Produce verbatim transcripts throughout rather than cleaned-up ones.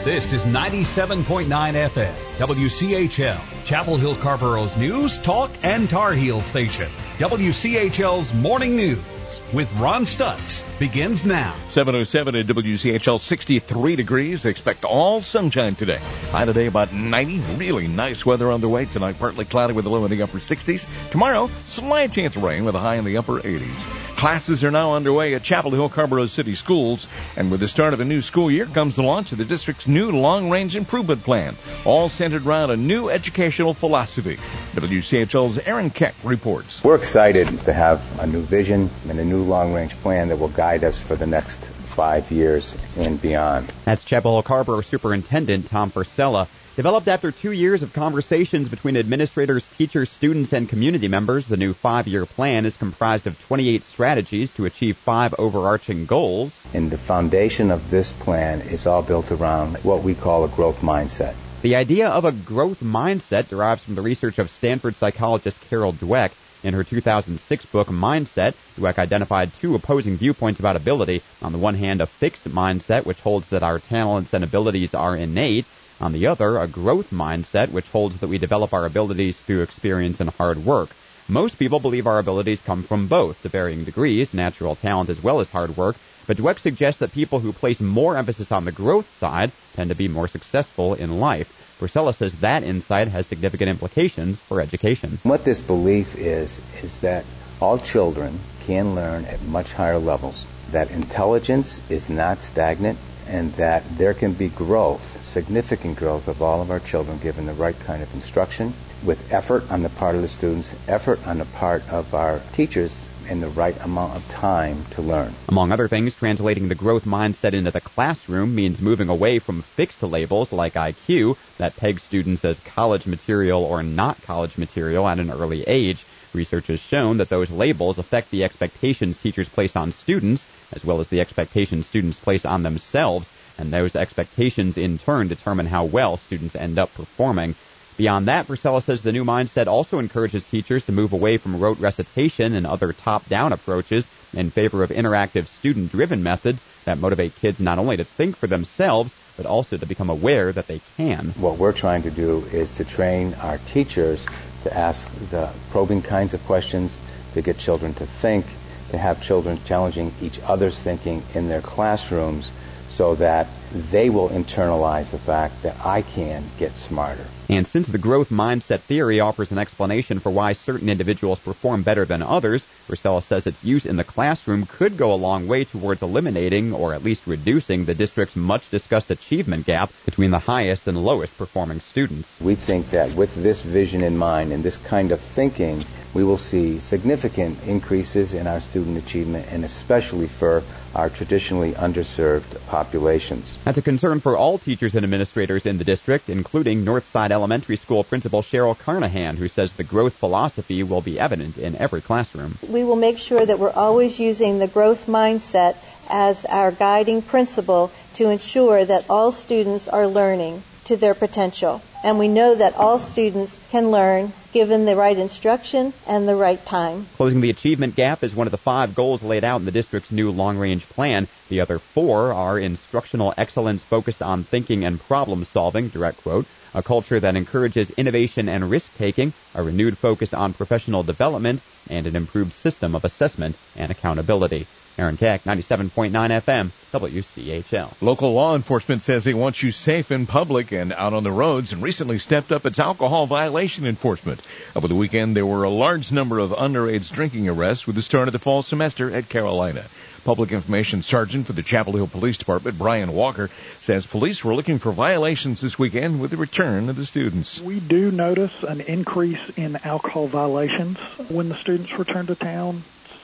This is ninety-seven point nine F M, W C H L, Chapel Hill Carborough's news, talk, and Tar Heel station. W C H L's Morning News with Ron Stutz begins now. seven oh seven at W C H L, sixty-three degrees. Expect all sunshine today. High today about ninety. Really nice weather on the way. Tonight partly cloudy with a low in the upper sixties. Tomorrow, slight chance of rain with a high in the upper eighties. Classes are now underway at Chapel Hill Carborough City Schools. And with the start of a new school year comes the launch of the district's new long-range improvement plan, all centered around a new educational philosophy. W C H L's Aaron Keck reports. We're excited to have a new vision and a new long-range plan that will guide us for the next five years and beyond. That's Chapel Hill Carborough Superintendent Tom Purcell. Developed after two years of conversations between administrators, teachers, students, and community members, the new five-year plan is comprised of twenty-eight strategies to achieve five overarching goals. And the foundation of this plan is all built around what we call a growth mindset. The idea of a growth mindset derives from the research of Stanford psychologist Carol Dweck. In her two thousand six book, Mindset, Dweck identified two opposing viewpoints about ability. On the one hand, a fixed mindset, which holds that our talents and abilities are innate. On the other, a growth mindset, which holds that we develop our abilities through experience and hard work. Most people believe our abilities come from both, to varying degrees, natural talent as well as hard work. But Dweck suggests that people who place more emphasis on the growth side tend to be more successful in life. Purcell says that insight has significant implications for education. What this belief is, is that all children can learn at much higher levels, that intelligence is not stagnant, and that there can be growth, significant growth of all of our children given the right kind of instruction, with effort on the part of the students, effort on the part of our teachers, and the right amount of time to learn. Among other things, translating the growth mindset into the classroom means moving away from fixed labels like I Q that peg students as college material or not college material at an early age. Research has shown that those labels affect the expectations teachers place on students, as well as the expectations students place on themselves, and those expectations in turn determine how well students end up performing. Beyond that, Purcell says the new mindset also encourages teachers to move away from rote recitation and other top-down approaches in favor of interactive, student-driven methods that motivate kids not only to think for themselves, but also to become aware that they can. What we're trying to do is to train our teachers to ask the probing kinds of questions, to get children to think, to have children challenging each other's thinking in their classrooms so that they will internalize the fact that I can get smarter. And since the growth mindset theory offers an explanation for why certain individuals perform better than others, Purcell says its use in the classroom could go a long way towards eliminating or at least reducing the district's much-discussed achievement gap between the highest and lowest performing students. We think that with this vision in mind and this kind of thinking, we will see significant increases in our student achievement, and especially for our traditionally underserved populations. That's a concern for all teachers and administrators in the district, including Northside Elementary School Principal Cheryl Carnahan, who says the growth philosophy will be evident in every classroom. We will make sure that we're always using the growth mindset as our guiding principle to ensure that all students are learning to their potential. And we know that all students can learn given the right instruction and the right time. Closing the achievement gap is one of the five goals laid out in the district's new long-range plan. The other four are instructional excellence focused on thinking and problem-solving, direct quote, a culture that encourages innovation and risk-taking, a renewed focus on professional development, and an improved system of assessment and accountability. Aaron Keck, ninety-seven point nine F M, W C H L. Local law enforcement says they want you safe in public and out on the roads, and recently stepped up its alcohol violation enforcement. Over the weekend, there were a large number of underage drinking arrests with the start of the fall semester at Carolina. Public Information Sergeant for the Chapel Hill Police Department, Brian Walker, says police were looking for violations this weekend with the return of the students. We do notice an increase in alcohol violations when the students return to town.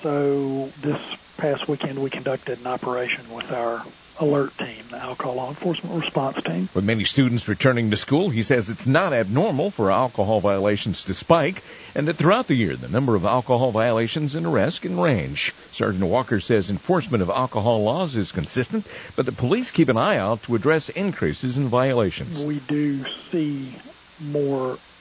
So this past weekend we conducted an operation with our alert team, the Alcohol Law Enforcement Response Team. With many students returning to school, he says it's not abnormal for alcohol violations to spike, and that throughout the year the number of alcohol violations and arrests can range. Sergeant Walker says enforcement of alcohol laws is consistent, but the police keep an eye out to address increases in violations. We do see more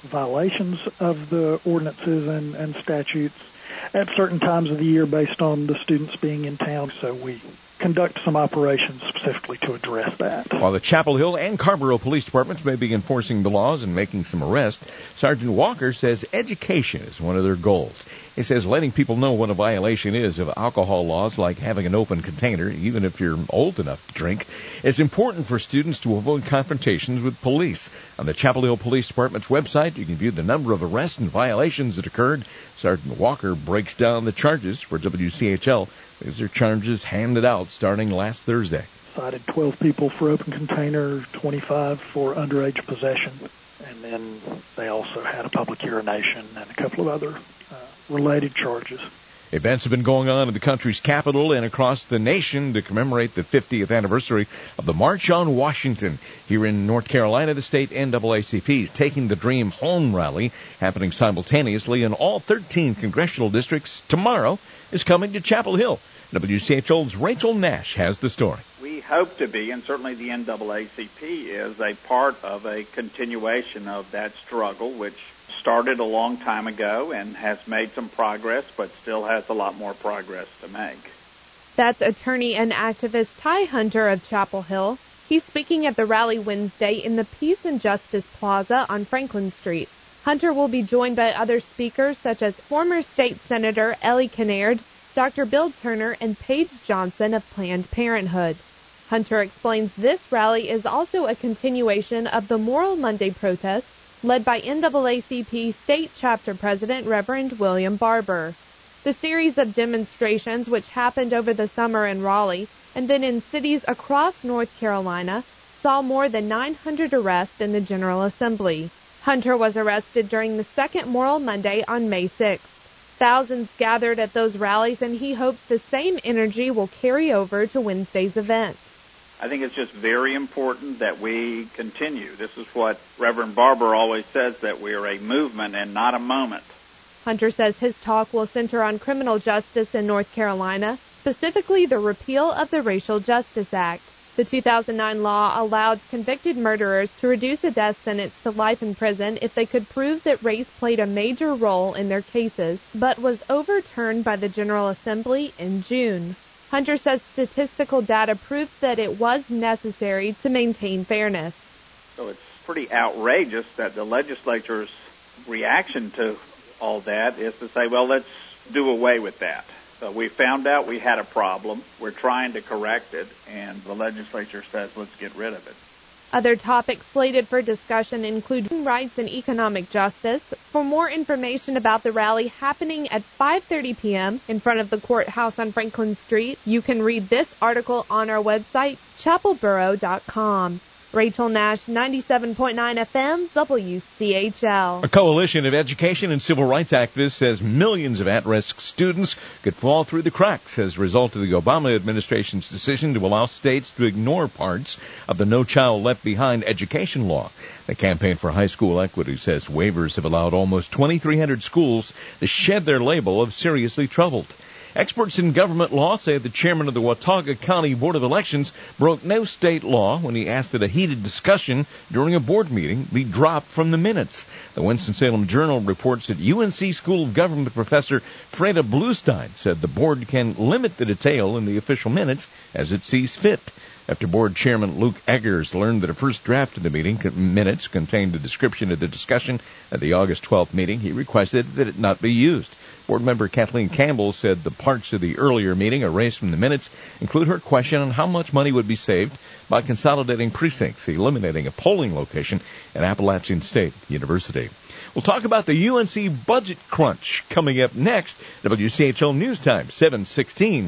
violations of the ordinances and, and statutes at certain times of the year based on the students being in town. So we conduct some operations specifically to address that. While the Chapel Hill and Carrboro police departments may be enforcing the laws and making some arrests, Sergeant Walker says education is one of their goals. He says letting people know what a violation is of alcohol laws, like having an open container, even if you're old enough to drink, is important for students to avoid confrontations with police. On the Chapel Hill Police Department's website, you can view the number of arrests and violations that occurred. Sergeant Walker breaks down the charges for W C H L. These are charges handed out starting last Thursday. Cited twelve people for open container, twenty-five for underage possession, and then they also had a public urination and a couple of other uh, related charges. Events have been going on in the country's capital and across the nation to commemorate the fiftieth anniversary of the March on Washington. Here in North Carolina, the state N double A C P is taking the Dream Home rally, happening simultaneously in all thirteen congressional districts. Tomorrow is coming to Chapel Hill. W C H L's Rachel Nash has the story. We hope to be, and certainly the N double A C P is, a part of a continuation of that struggle, which started a long time ago and has made some progress, but still has a lot more progress to make. That's attorney and activist Ty Hunter of Chapel Hill. He's speaking at the rally Wednesday in the Peace and Justice Plaza on Franklin Street. Hunter will be joined by other speakers such as former state senator Ellie Kinnaird, Doctor Bill Turner, and Paige Johnson of Planned Parenthood. Hunter explains this rally is also a continuation of the Moral Monday protests led by N double A C P State Chapter President Reverend William Barber. The series of demonstrations, which happened over the summer in Raleigh and then in cities across North Carolina, saw more than nine hundred arrests in the General Assembly. Hunter was arrested during the second Moral Monday on May sixth. Thousands gathered at those rallies, and he hopes the same energy will carry over to Wednesday's event. I think it's just very important that we continue. This is what Reverend Barber always says, that we are a movement and not a moment. Hunter says his talk will center on criminal justice in North Carolina, specifically the repeal of the Racial Justice Act. The two thousand nine law allowed convicted murderers to reduce a death sentence to life in prison if they could prove that race played a major role in their cases, but was overturned by the General Assembly in June. Hunter says statistical data proves that it was necessary to maintain fairness. So it's pretty outrageous that the legislature's reaction to all that is to say, well, let's do away with that. So we found out we had a problem. We're trying to correct it, and the legislature says, let's get rid of it. Other topics slated for discussion include human rights and economic justice. For more information about the rally happening at five thirty p.m. in front of the courthouse on Franklin Street, you can read this article on our website, chapel borough dot com. Rachel Nash, ninety-seven point nine F M, W C H L. A coalition of education and civil rights activists says millions of at-risk students could fall through the cracks as a result of the Obama administration's decision to allow states to ignore parts of the No Child Left Behind education law. The Campaign for High School Equity says waivers have allowed almost twenty-three hundred schools to shed their label of seriously troubled. Experts in government law say the chairman of the Watauga County Board of Elections broke no state law when he asked that a heated discussion during a board meeting be dropped from the minutes. The Winston-Salem Journal reports that U N C School of Government professor Freda Bluestein said the board can limit the detail in the official minutes as it sees fit. After board chairman Luke Eggers learned that a first draft of the meeting minutes contained a description of the discussion at the August twelfth meeting, he requested that it not be used. Board member Kathleen Campbell said the parts of the earlier meeting erased from the minutes include her question on how much money would be saved by consolidating precincts, eliminating a polling location at Appalachian State University. We'll talk about the U N C budget crunch coming up next. W C H L News Time, seven sixteen.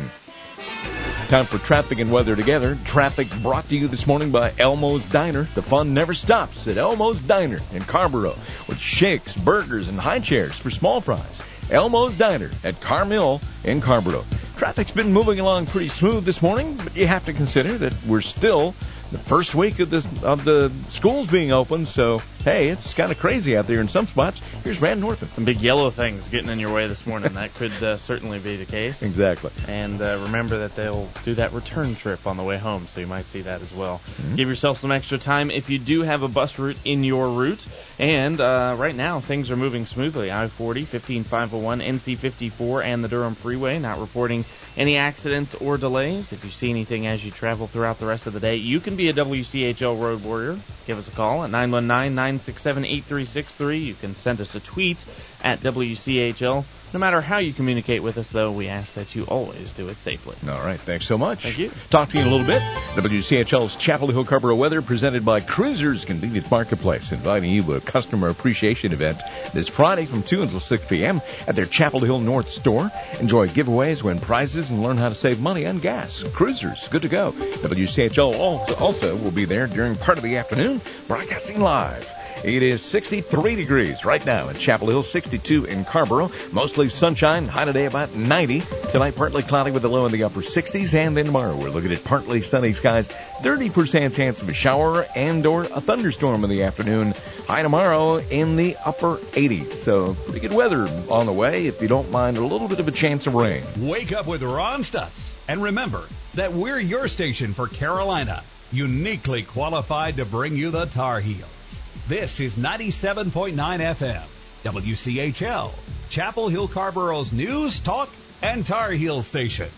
Time for traffic and weather together. Traffic brought to you this morning by Elmo's Diner. The fun never stops at Elmo's Diner in Carrboro with shakes, burgers, and high chairs for small fries. Elmo's Diner at Carmill in Carrboro. Traffic's been moving along pretty smooth this morning, but you have to consider that we're still the first week of the of the schools being open, so hey, it's kind of crazy out there in some spots. Here's Van Norton. Some big yellow things getting in your way this morning. That could uh, certainly be the case. Exactly. And uh, remember that they'll do that return trip on the way home, so you might see that as well. Mm-hmm. Give yourself some extra time if you do have a bus route in your route. And uh, right now, things are moving smoothly. I forty, fifteen five oh one, N C fifty-four, and the Durham Freeway not reporting any accidents or delays. If you see anything as you travel throughout the rest of the day, you can be a W C H L Road Warrior. Give us a call at nine one nine, nine six seven, eight three six three. You can send us a tweet at W C H L. No matter how you communicate with us, though, we ask that you always do it safely. All right. Thanks so much. Thank you. Talk to you in a little bit. W C H L's Chapel Hill Carrboro weather presented by Cruisers Convenience Marketplace, inviting you to a customer appreciation event this Friday from two until six p.m. at their Chapel Hill North store. Enjoy giveaways, win prizes, and learn how to save money on gas. Cruisers, good to go. W C H L also will be there during part of the afternoon, broadcasting live. It is sixty-three degrees right now in Chapel Hill, sixty-two in Carrboro. Mostly sunshine, high today about ninety. Tonight, partly cloudy with a low in the upper sixties. And then tomorrow, we're looking at partly sunny skies, thirty percent chance of a shower and or a thunderstorm in the afternoon. High tomorrow in the upper eighties. So pretty good weather on the way if you don't mind a little bit of a chance of rain. Wake up with Ron Stutz. And remember that we're your station for Carolina, uniquely qualified to bring you the Tar Heels. This is ninety-seven point nine F M, W C H L, Chapel Hill Carrboro's news, talk, and Tar Heel station.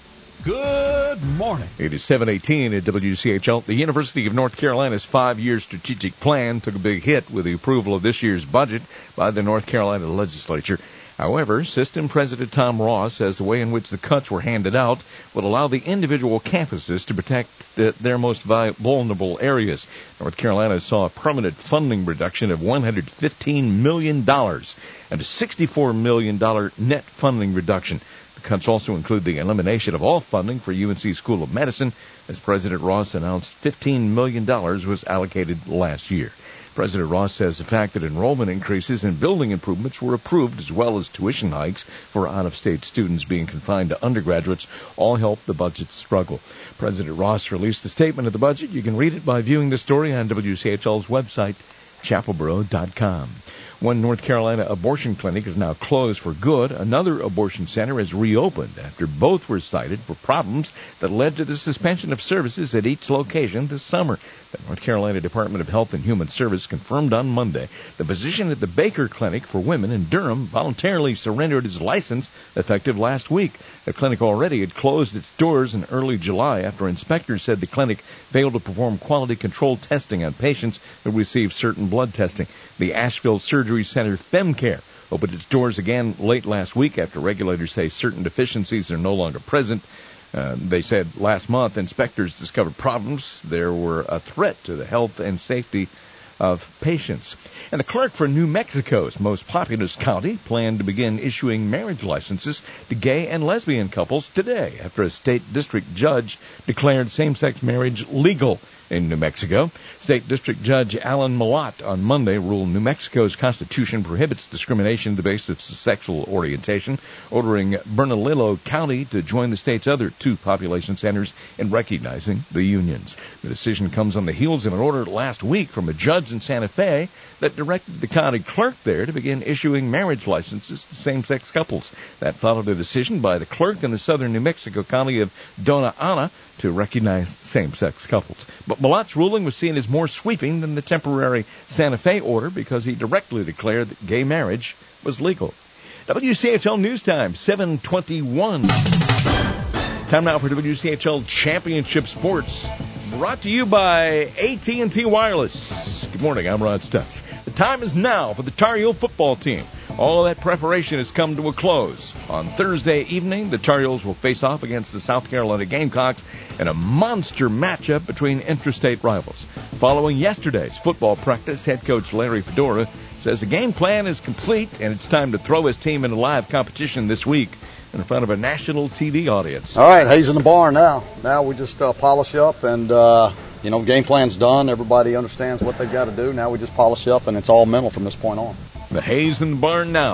Good morning. It is seven eighteen at W C H L. The University of North Carolina's five-year strategic plan took a big hit with the approval of this year's budget by the North Carolina legislature. However, System President Tom Ross says the way in which the cuts were handed out would allow the individual campuses to protect the, their most vulnerable areas. North Carolina saw a permanent funding reduction of one hundred fifteen million dollars and a sixty-four million dollars net funding reduction. The cuts also include the elimination of all funding for U N C School of Medicine, as President Ross announced fifteen million dollars was allocated last year. President Ross says the fact that enrollment increases and building improvements were approved, as well as tuition hikes for out-of-state students being confined to undergraduates, all helped the budget struggle. President Ross released a statement of the budget. You can read it by viewing the story on W C H L's website, chapel boro dot com. One North Carolina abortion clinic is now closed for good. Another abortion center has reopened after both were cited for problems that led to the suspension of services at each location this summer. The North Carolina Department of Health and Human Service confirmed on Monday the physician at the Baker Clinic for Women in Durham voluntarily surrendered his license effective last week. The clinic already had closed its doors in early July after inspectors said the clinic failed to perform quality control testing on patients who received certain blood testing. The Asheville Surgery Center FemCare opened its doors again late last week after regulators say certain deficiencies are no longer present. Uh, they said last month inspectors discovered problems. There were a threat to the health and safety of patients. And the clerk for New Mexico's most populous county planned to begin issuing marriage licenses to gay and lesbian couples today after a state district judge declared same-sex marriage legal in New Mexico. State District Judge Alan Malott on Monday ruled New Mexico's constitution prohibits discrimination on the basis of sexual orientation, ordering Bernalillo County to join the state's other two population centers in recognizing the unions. The decision comes on the heels of an order last week from a judge in Santa Fe that directed the county clerk there to begin issuing marriage licenses to same-sex couples. That followed a decision by the clerk in the southern New Mexico county of Dona Ana to recognize same-sex couples. But Malott's ruling was seen as more sweeping than the temporary Santa Fe order because he directly declared that gay marriage was legal. W C H L News Time, seven twenty-one. Time now for W C H L Championship Sports, brought to you by A T and T Wireless. Good morning, I'm Ron Stutz. The time is now for the Tar Heel football team. All that preparation has come to a close. On Thursday evening, the Tar Heels will face off against the South Carolina Gamecocks in a monster matchup between interstate rivals. Following yesterday's football practice, head coach Larry Fedora says the game plan is complete and it's time to throw his team into live competition this week in front of a national T V audience. All right, Hayes in the barn now. Now we just uh, polish up and, uh, you know, game plan's done. Everybody understands what they've got to do. Now we just polish up and it's all mental from this point on. The Hayes in the barn now.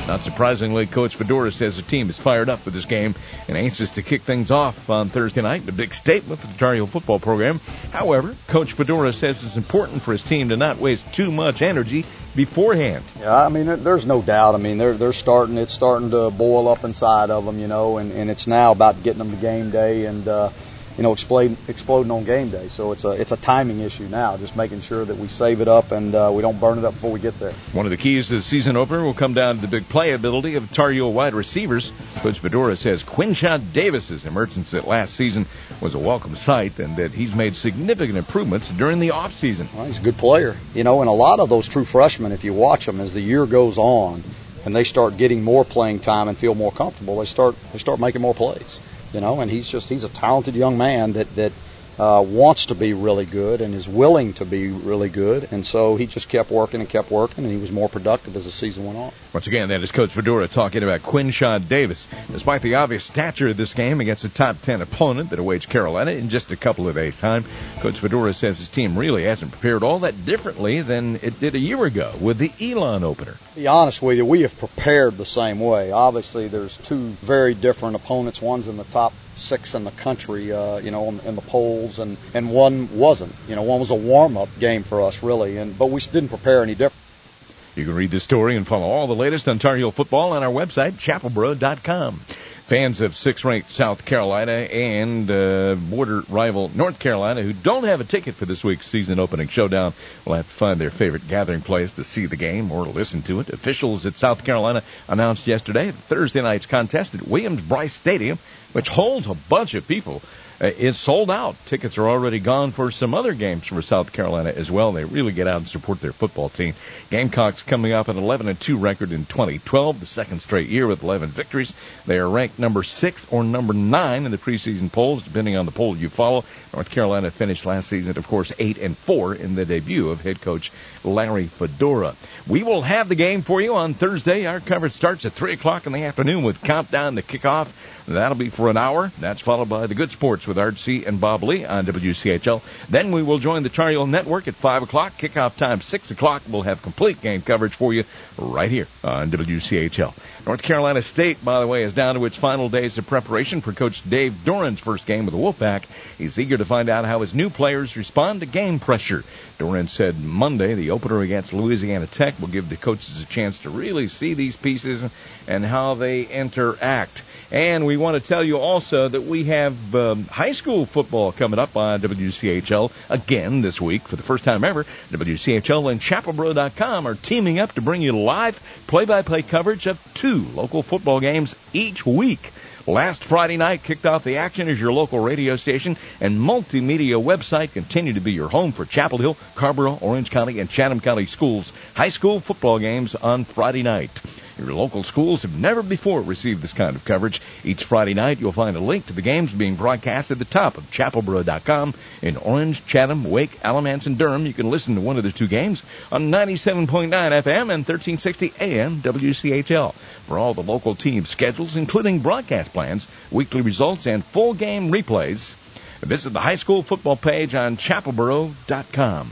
Not surprisingly, Coach Fedora says the team is fired up for this game and anxious to kick things off on Thursday night. A big statement for the Tar Heel football program. However, Coach Fedora says it's important for his team to not waste too much energy beforehand. Yeah, I mean, there's no doubt. I mean, they're they're starting. It's starting to boil up inside of them, you know, and, and it's now about getting them to game day and uh, you know, exploding exploding on game day. So it's a it's a timing issue now, just making sure that we save it up and uh, we don't burn it up before we get there. One of the keys to the season opener will come down to the big playability of Tar Heel wide receivers. Coach Fedora says Quinshot Davis's emergence at last season was a welcome sight and that he's made significant improvements during the offseason. Well, he's a good player, you know, and a lot of those true freshmen, if you watch them as the year goes on and they start getting more playing time and feel more comfortable, they start they start making more plays. You know, and he's just, he's a talented young man that, that uh, wants to be really good and is willing to be really good. And so he just kept working and kept working, and he was more productive as the season went on. Once again, that is Coach Fedora talking about Quinshot Davis. Despite the obvious stature of this game against a top ten opponent that awaits Carolina in just a couple of days' time, Coach Fedora says his team really hasn't prepared all that differently than it did a year ago with the Elon opener. To be honest with you, we have prepared the same way. Obviously, there's two very different opponents. One's in the top six in the country, uh, you know, in, in the polls, and, and one wasn't. You know, one was a warm-up game for us, really, and but we didn't prepare any different. You can read this story and follow all the latest on Tar Heel football on our website, chapel boro dot com. Fans of sixth-ranked South Carolina and uh, border rival North Carolina who don't have a ticket for this week's season-opening showdown will have to find their favorite gathering place to see the game or listen to it. Officials at South Carolina announced yesterday that Thursday night's contest at Williams-Brice Stadium, which holds a bunch of people, uh, is sold out. Tickets are already gone for some other games for South Carolina as well. They really get out and support their football team. Gamecocks coming off an eleven and two record in twenty twelve, the second straight year with eleven victories. They are ranked number six or number nine in the preseason polls, depending on the poll you follow. North Carolina finished last season, of course, eight and four in the debut of head coach Larry Fedora. We will have the game for you on Thursday. Our coverage starts at three o'clock in the afternoon with countdown to kickoff. That'll be for an hour. That's followed by the Good Sports with Art C. and Bob Lee on W C H L. Then we will join the Tar Heel Network at five o'clock. Kickoff time, six o'clock. We'll have complete game coverage for you right here on W C H L. North Carolina State, by the way, is down to its final days of preparation for Coach Dave Doran's first game with the Wolfpack. He's eager to find out how his new players respond to game pressure. Doran said Monday the opener against Louisiana Tech will give the coaches a chance to really see these pieces and how they interact. And we want to tell you also that we have um, high school football coming up on W C H L again this week for the first time ever. W C H L and chapel boro dot com are teaming up to bring you live play-by-play coverage of two local football games each week. Last Friday night kicked off the action as your local radio station and multimedia website continue to be your home for Chapel Hill, Carrboro, Orange County, and Chatham County schools. High school football games on Friday night. Your local schools have never before received this kind of coverage. Each Friday night, you'll find a link to the games being broadcast at the top of chapel boro dot com. In Orange, Chatham, Wake, Alamance, and Durham, you can listen to one of the two games on ninety-seven point nine F M and thirteen sixty A M W C H L. For all the local team schedules, including broadcast plans, weekly results, and full game replays, visit the high school football page on chapel boro dot com.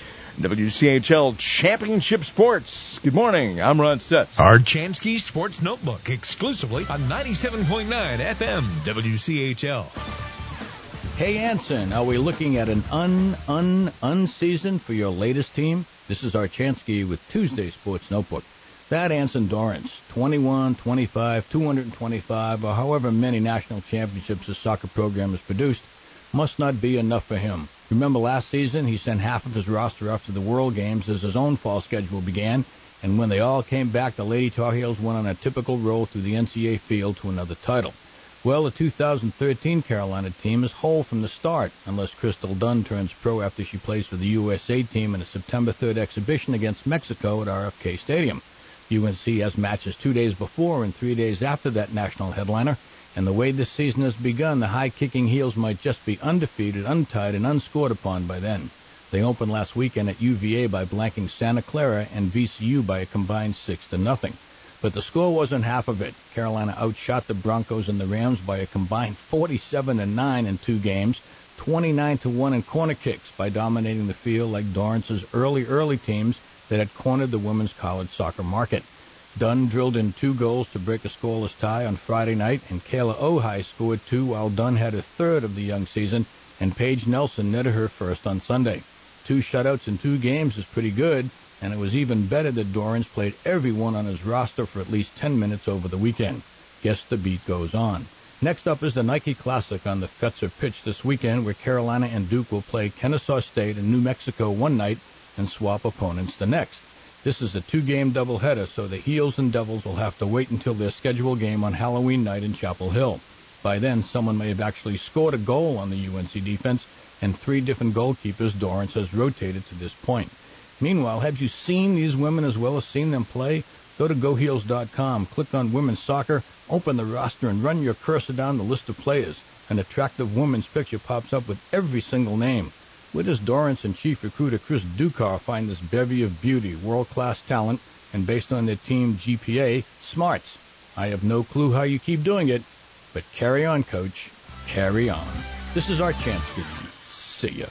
W C H L Championship Sports. Good morning. I'm Ron Stutz. Our Chansky Sports Notebook exclusively on ninety-seven point nine F M W C H L. Hey, Anson, are we looking at an un, un, unseason for your latest team? This is our Chansky with Tuesday Sports Notebook. That Anson Dorrance, twenty-one, twenty-five, two hundred twenty-five, or however many national championships his soccer program has produced, must not be enough for him. Remember last season, he sent half of his roster off to the World Games as his own fall schedule began, and when they all came back, the Lady Tar Heels went on a typical roll through the N C A A field to another title. Well, the two thousand thirteen Carolina team is whole from the start, unless Crystal Dunn turns pro after she plays for the U S A team in a September third exhibition against Mexico at R F K Stadium. U N C has matches two days before and three days after that national headliner, and the way this season has begun, the high-kicking Heels might just be undefeated, untied, and unscored upon by then. They opened last weekend at U V A by blanking Santa Clara and V C U by a combined six to nothing. But the score wasn't half of it. Carolina outshot the Broncos and the Rams by a combined forty-seven to nine in two games, twenty-nine to one in corner kicks by dominating the field like Dorrance's early, early teams that had cornered the women's college soccer market. Dunn drilled in two goals to break a scoreless tie on Friday night, and Kayla Ojai scored two while Dunn had a third of the young season, and Paige Nelson netted her first on Sunday. Two shutouts in two games is pretty good, and it was even better that Dorrance played everyone on his roster for at least ten minutes over the weekend. Guess the beat goes on. Next up is the Nike Classic on the Fetzer pitch this weekend, where Carolina and Duke will play Kennesaw State and New Mexico one night and swap opponents the next. This is a two-game doubleheader, so the Heels and Devils will have to wait until their scheduled game on Halloween night in Chapel Hill. By then, someone may have actually scored a goal on the U N C defense, and three different goalkeepers Dorrance has rotated to this point. Meanwhile, have you seen these women as well as seen them play? Go to go heels dot com, click on Women's Soccer, open the roster, and run your cursor down the list of players. An attractive woman's picture pops up with every single name. Where does Dorrance and chief recruiter Chris Ducar find this bevy of beauty, world-class talent, and based on their team G P A, smarts? I have no clue how you keep doing it, but carry on, Coach. Carry on. This is our chance, Stephen. See ya.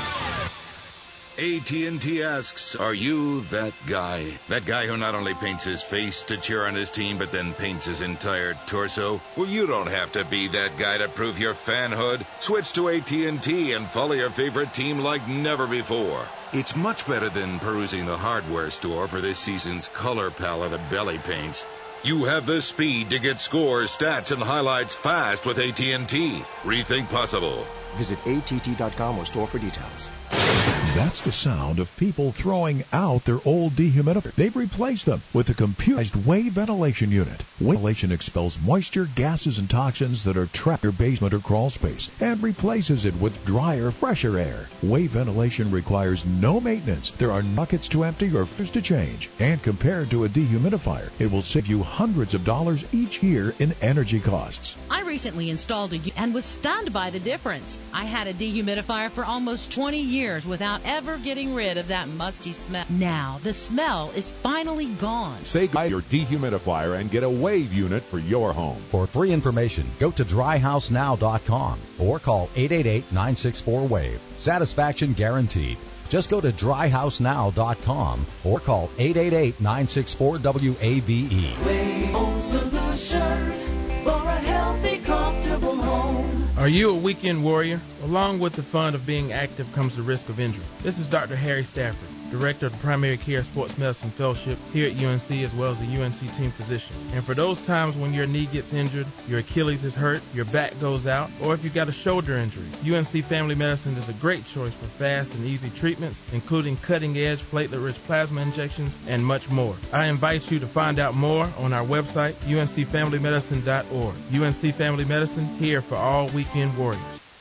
A T and T asks, are you that guy? That guy who not only paints his face to cheer on his team, but then paints his entire torso? Well, you don't have to be that guy to prove your fanhood. Switch to A T and T and follow your favorite team like never before. It's much better than perusing the hardware store for this season's color palette of belly paints. You have the speed to get scores, stats, and highlights fast with A T and T. Rethink possible. Visit A T T dot com or store for details. That's the sound of people throwing out their old dehumidifier. They've replaced them with a computerized wave ventilation unit. Wave ventilation expels moisture, gases, and toxins that are trapped in your basement or crawl space and replaces it with drier, fresher air. Wave ventilation requires no maintenance. There are buckets to empty or filters to change. And compared to a dehumidifier, it will save you hundreds of dollars each year in energy costs. I recently installed a and was stunned by the difference. I had a dehumidifier for almost twenty years without ever getting rid of that musty smell. Now, the smell is finally gone. Say goodbye to your dehumidifier and get a wave unit for your home. For free information, go to dry house now dot com or call eight eight eight, nine six four, wave. Satisfaction guaranteed. Just go to dry house now dot com or call eight eight eight, nine six four, W A V E. Wave Home Solutions for a healthy, comfortable home. Are you a weekend warrior? Along with the fun of being active comes the risk of injury. This is Doctor Harry Stafford, Director of the Primary Care Sports Medicine Fellowship here at U N C, as well as the U N C team physician. And for those times when your knee gets injured, your Achilles is hurt, your back goes out, or if you've got a shoulder injury, U N C Family Medicine is a great choice for fast and easy treatments, including cutting-edge platelet-rich plasma injections and much more. I invite you to find out more on our website, U N C family medicine dot org. U N C Family Medicine, here for all weekend warriors.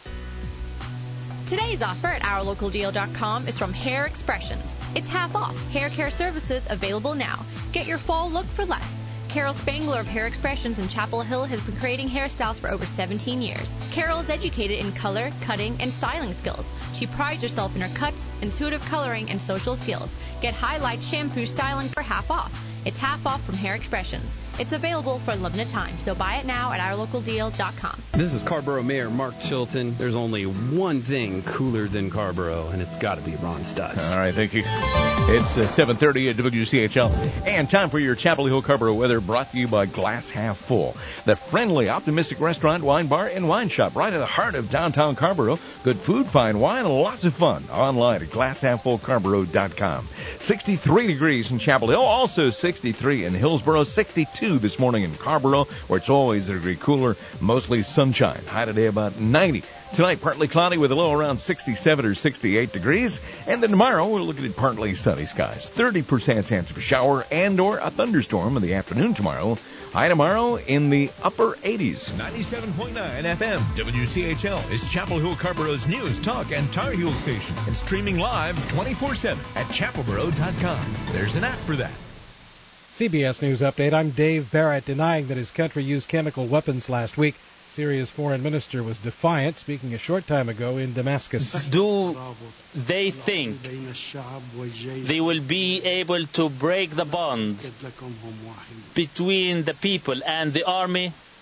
Today's offer at our local deal dot com is from Hair Expressions. It's half off. Hair care services available now. Get your fall look for less. Carol Spangler of Hair Expressions in Chapel Hill has been creating hairstyles for over seventeen years. Carol is educated in color, cutting, and styling skills. She prides herself in her cuts, intuitive coloring, and social skills. Get highlight shampoo styling for half off. It's half off from Hair Expressions. It's available for a limited time, so buy it now at our local deal dot com. This is Carborough Mayor Mark Chilton. There's only one thing cooler than Carborough, and it's got to be Ron Stutz. All right, thank you. It's uh, seven thirty at W C H L, and time for your Chapel Hill Carborough weather, brought to you by Glass Half Full, the friendly, optimistic restaurant, wine bar, and wine shop right in the heart of downtown Carborough. Good food, fine wine, and lots of fun. Online at glass half full carborough dot com. sixty-three degrees in Chapel Hill, also sixty-three in Hillsborough, sixty-two this morning in Carborough, where it's always a degree cooler, mostly sunshine. High today about ninety. Tonight, partly cloudy with a low around sixty-seven or sixty-eight degrees. And then tomorrow, we're looking at partly sunny skies. thirty percent chance of a shower and or a thunderstorm in the afternoon tomorrow. High tomorrow in the upper eighties. ninety-seven point nine F M, W C H L is Chapel Hill Carborough's news, talk, and Tar Heel station. And streaming live twenty-four seven at chapel borough dot com. There's an app for that. C B S News Update. I'm Dave Barrett. Denying that his country used chemical weapons last week, Syria's foreign minister was defiant, speaking a short time ago in Damascus. Do they think they will be able to break the bond between the people and the army?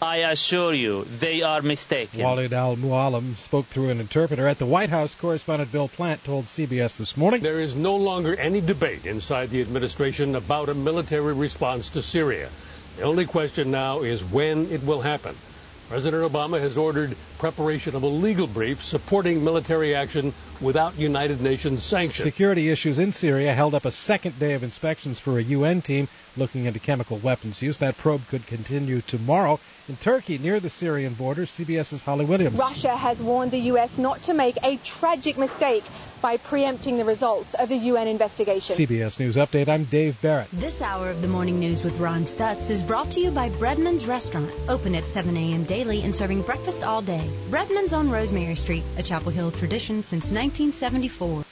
I assure you, they are mistaken. Walid al-Mualim spoke through an interpreter. At the White House, correspondent Bill Plant told C B S This Morning, there is no longer any debate inside the administration about a military response to Syria. The only question now is when it will happen. President Obama has ordered preparation of a legal brief supporting military action without United Nations sanction. Security issues in Syria held up a second day of inspections for a U N team looking into chemical weapons use. That probe could continue tomorrow. In Turkey, near the Syrian border, CBS's Holly Williams. Russia has warned the U S not to make a tragic mistake by preempting the results of the U N investigation. C B S News Update, I'm Dave Barrett. This hour of the Morning News with Ron Stutz is brought to you by Breadman's Restaurant, open at seven a.m. daily and serving breakfast all day. Breadman's on Rosemary Street, a Chapel Hill tradition since nineteen seventy-four.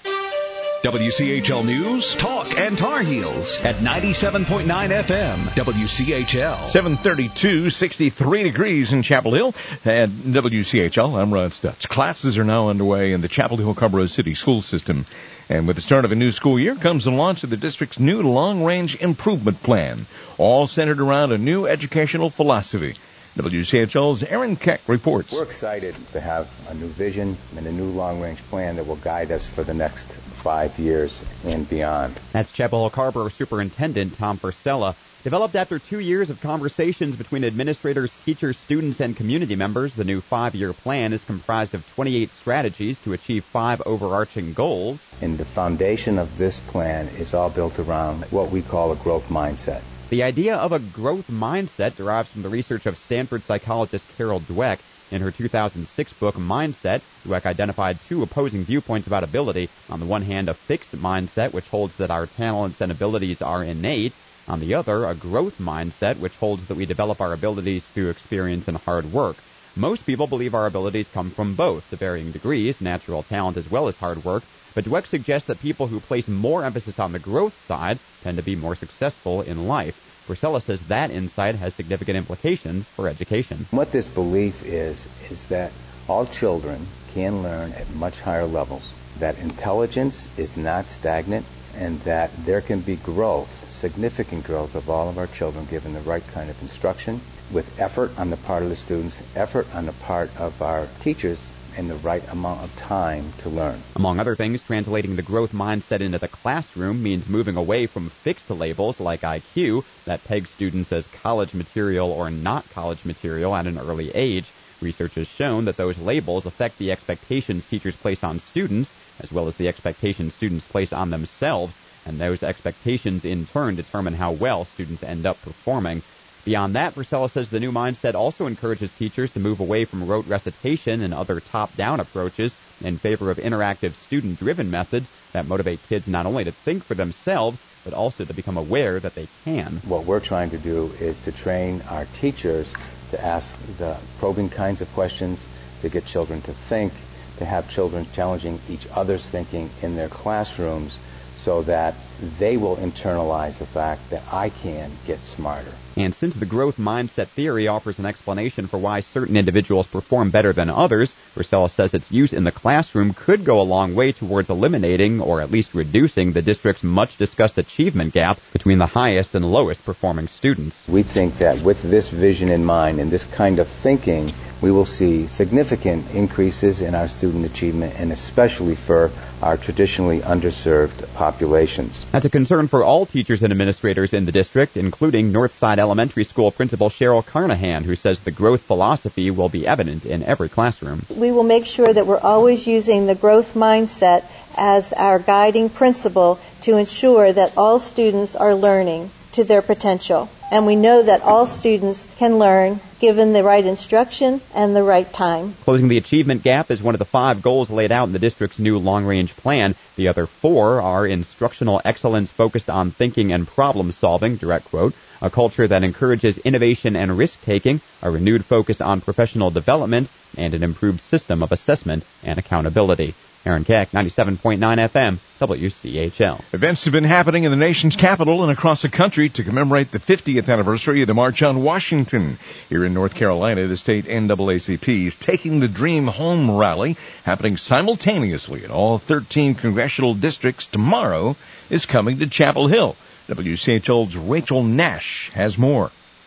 W C H L News, Talk, and Tar Heels at ninety-seven point nine F M, W C H L. seven thirty-two, sixty-three degrees in Chapel Hill. At W C H L, I'm Ron Stutz. Classes are now underway in the Chapel Hill Carrboro City School System. And with the start of a new school year comes the launch of the district's new long-range improvement plan, all centered around a new educational philosophy. W C H L's Aaron Keck reports. We're excited to have a new vision and a new long-range plan that will guide us for the next five years and beyond. That's Chapel Hill Carrboro Superintendent Tom Purcella. Developed after two years of conversations between administrators, teachers, students, and community members, the new five-year plan is comprised of twenty-eight strategies to achieve five overarching goals. And the foundation of this plan is all built around what we call a growth mindset. The idea of a growth mindset derives from the research of Stanford psychologist Carol Dweck. In her two thousand six book, Mindset, Dweck identified two opposing viewpoints about ability. On the one hand, a fixed mindset, which holds that our talents and abilities are innate. On the other, a growth mindset, which holds that we develop our abilities through experience and hard work. Most people believe our abilities come from both, to varying degrees, natural talent as well as hard work. But Dweck suggests that people who place more emphasis on the growth side tend to be more successful in life. Purcella says that insight has significant implications for education. What this belief is, is that all children can learn at much higher levels, that intelligence is not stagnant, and that there can be growth, significant growth of all of our children given the right kind of instruction, with effort on the part of the students, effort on the part of our teachers, and the right amount of time to learn. Among other things, translating the growth mindset into the classroom means moving away from fixed labels like I Q that peg students as college material or not college material at an early age. Research has shown that those labels affect the expectations teachers place on students, as well as the expectations students place on themselves, and those expectations in turn determine how well students end up performing. Beyond that, Purcella says the new mindset also encourages teachers to move away from rote recitation and other top-down approaches in favor of interactive, student-driven methods that motivate kids not only to think for themselves, but also to become aware that they can. What we're trying to do is to train our teachers to ask the probing kinds of questions, to get children to think, to have children challenging each other's thinking in their classrooms, so that they will internalize the fact that I can get smarter. And since the growth mindset theory offers an explanation for why certain individuals perform better than others, Purcella says its use in the classroom could go a long way towards eliminating, or at least reducing, the district's much-discussed achievement gap between the highest and lowest performing students. We think that with this vision in mind and this kind of thinking, we will see significant increases in our student achievement, and especially for our traditionally underserved populations. That's a concern for all teachers and administrators in the district, including Northside Elementary School Principal Cheryl Carnahan, who says the growth philosophy will be evident in every classroom. We will make sure that we're always using the growth mindset as our guiding principle to ensure that all students are learning to their potential. And we know that all students can learn given the right instruction and the right time. Closing the achievement gap is one of the five goals laid out in the district's new long-range plan. The other four are instructional excellence focused on thinking and problem solving, direct quote, a culture that encourages innovation and risk-taking, a renewed focus on professional development, and an improved system of assessment and accountability. Aaron Keck, ninety-seven point nine F M, W C H L. Events have been happening in the nation's capital and across the country to commemorate the fiftieth anniversary of the March on Washington. Here in North Carolina, the state N double A C P is taking the Dream Home rally, happening simultaneously in all thirteen congressional districts tomorrow, is coming to Chapel Hill. W C H L's Rachel Nash has more.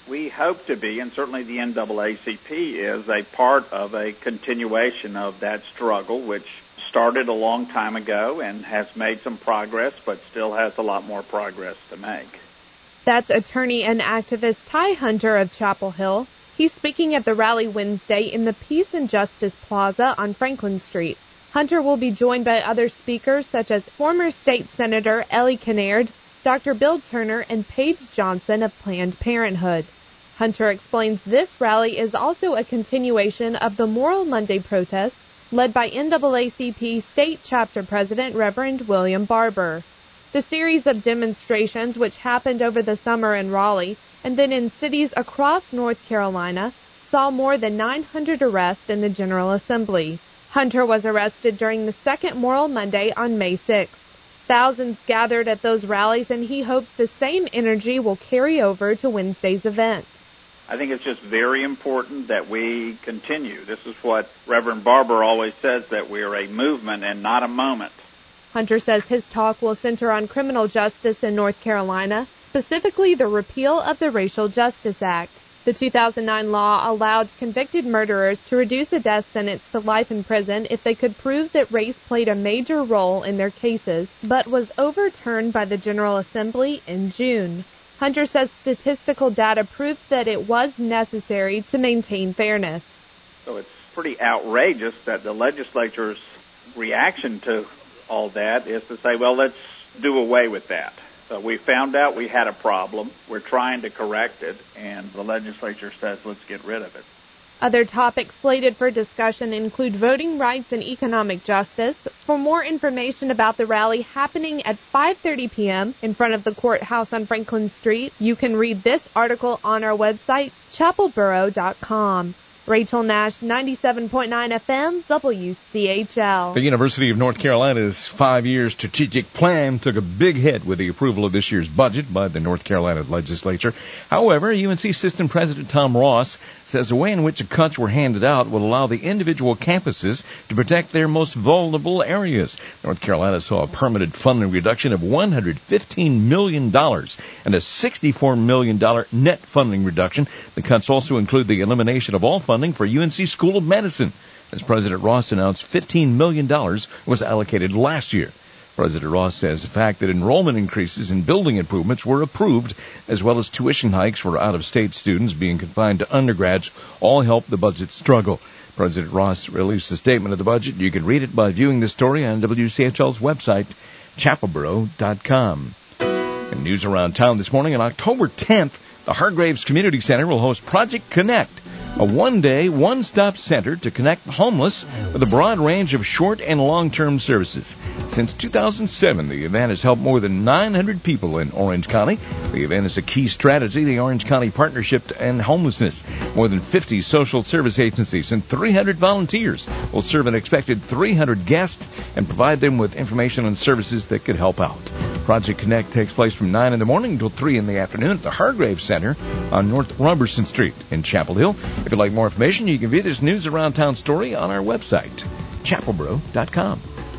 we hope to be, and certainly the N double A C P is, a part of a continuation of that struggle, which started a long time ago and has made some progress, but still has a lot more progress to make. That's attorney and activist Ty Hunter of Chapel Hill. He's speaking at the rally Wednesday in the Peace and Justice Plaza on Franklin Street. Hunter will be joined by other speakers such as former state senator Ellie Kinnaird, Doctor Bill Turner, and Paige Johnson of Planned Parenthood. Hunter explains this rally is also a continuation of the Moral Monday protests led by N double A C P State Chapter President Reverend William Barber. The series of demonstrations, which happened over the summer in Raleigh and then in cities across North Carolina, saw more than nine hundred arrests in the General Assembly. Hunter was arrested during the second Moral Monday on May sixth. Thousands gathered at those rallies, and he hopes the same energy will carry over to Wednesday's event. I think it's just very important that we continue. This is what Reverend Barber always says, that we are a movement and not a moment. Hunter says his talk will center on criminal justice in North Carolina, specifically the repeal of the Racial Justice Act. The two thousand nine law allowed convicted murderers to reduce a death sentence to life in prison if they could prove that race played a major role in their cases, but was overturned by the General Assembly in June. Hunter says statistical data proved that it was necessary to maintain fairness. So it's pretty outrageous that the legislature's reaction to all that is to say, well, let's do away with that. So we found out we had a problem. We're trying to correct it, and the legislature says, let's get rid of it. Other topics slated for discussion include voting rights and economic justice. For more information about the rally happening at five thirty p.m. in front of the courthouse on Franklin Street, you can read this article on our website, chapel borough dot com. Rachel Nash, ninety-seven point nine F M, W C H L. The University of North Carolina's five-year strategic plan took a big hit with the approval of this year's budget by the North Carolina legislature. However, U N C System President Tom Ross says the way in which the cuts were handed out will allow the individual campuses to protect their most vulnerable areas. North Carolina saw a permanent funding reduction of one hundred fifteen million dollars and a sixty-four million dollars net funding reduction. The cuts also include the elimination of all funding for U N C School of Medicine. As President Ross announced, fifteen million dollars was allocated last year. President Ross says the fact that enrollment increases and building improvements were approved, as well as tuition hikes for out-of-state students being confined to undergrads, all helped the budget struggle. President Ross released a statement of the budget. You can read it by viewing the story on W C H L's website, chapel borough dot com. And news around town this morning, on October tenth, the Hargraves Community Center will host Project Connect, a one-day, one-stop center to connect the homeless with a broad range of short and long-term services. Since two thousand seven, the event has helped more than nine hundred people in Orange County. The event is a key strategy of the Orange County Partnership to End Homelessness. More than fifty social service agencies and three hundred volunteers will serve an expected three hundred guests and provide them with information on services that could help out. Project Connect takes place from nine in the morning until three in the afternoon at the Hargraves Center on North Robertson Street in Chapel Hill. If you'd like more information, you can view this news around town story on our website, chapel borough dot com.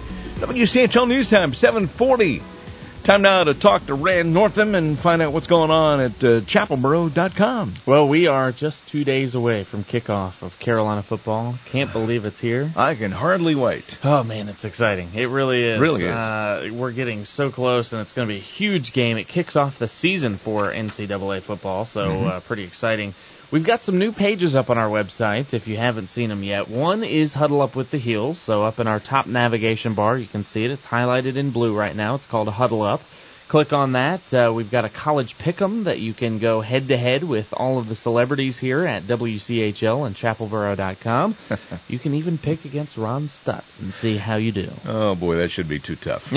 W C H L News Time, seven forty. Time now to talk to Rand Northam and find out what's going on at uh, chapel borough dot com. Well, we are just two days away from kickoff of Carolina football. Can't believe it's here. I can hardly wait. Oh, man, it's exciting. It really is. Really is. Uh, we're getting so close, and it's going to be a huge game. It kicks off the season for N C double A football, so mm-hmm. uh, pretty exciting. We've got some new pages up on our website if you haven't seen them yet. One is Huddle Up with the Heels. So up in our top navigation bar, you can see it. It's highlighted in blue right now. It's called Huddle Up. Click on that. Uh, we've got a college pick'em that you can go head-to-head with all of the celebrities here at W C H L and chapel borough dot com. You can even pick against Ron Stutz and see how you do. Oh, boy, that should be too tough.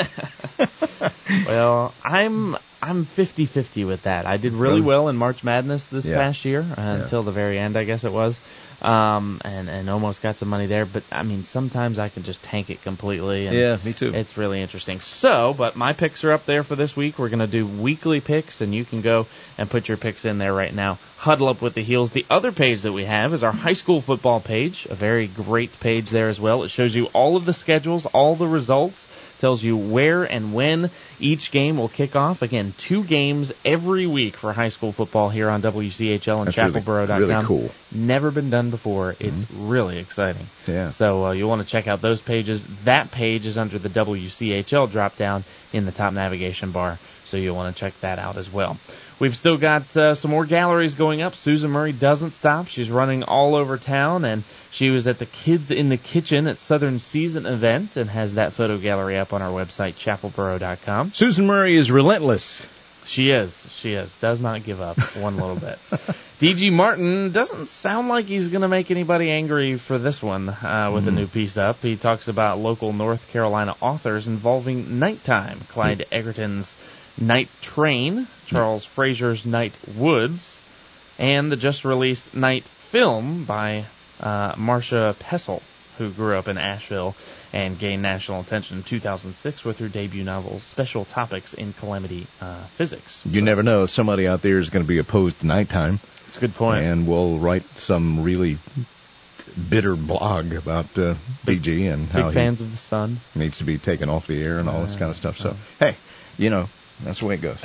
Well, I'm I'm fifty-fifty with that. I did really well in March Madness this yeah. past year, uh, yeah. until the very end, I guess it was, um, and, and almost got some money there. But, I mean, sometimes I can just tank it completely. And yeah, me too. It's really interesting. So, but my picks are up there for this week. We're going to do weekly picks, and you can go and put your picks in there right now. Huddle Up with the Heels. The other page that we have is our high school football page, a very great page there as well. It shows you all of the schedules, all the results. tells you where and when each game will kick off. Again, two games every week for high school football here on W C H L and chapel boro dot com. Really cool. Never been done before. It's mm-hmm. really exciting. Yeah. So uh, you'll want to check out those pages. That page is under the W C H L drop-down in the top navigation bar, so you'll want to check that out as well. We've still got uh, some more galleries going up. Susan Murray doesn't stop. She's running all over town, and she was at the Kids in the Kitchen at Southern Season event and has that photo gallery up on our website, chapel boro dot com. Susan Murray is relentless. She is. She is. Does not give up one little bit. D G Martin doesn't sound like he's going to make anybody angry for this one uh, with mm. a new piece up. He talks about local North Carolina authors involving Nighttime, Clyde mm. Egerton's Night Train, Charles mm. Frazier's Night Woods, and the just-released Night Film by uh, Marcia Pessel, who grew up in Asheville and gained national attention in two thousand six with her debut novel, Special Topics in Calamity uh, Physics. You so, never know. Somebody out there is going to be opposed to nighttime. That's a good point. And will write some really bitter blog about uh, big, D G and big how fans he of the Sun. Needs to be taken off the air and all uh, this kind of stuff. So, uh, hey, you know, that's the way it goes.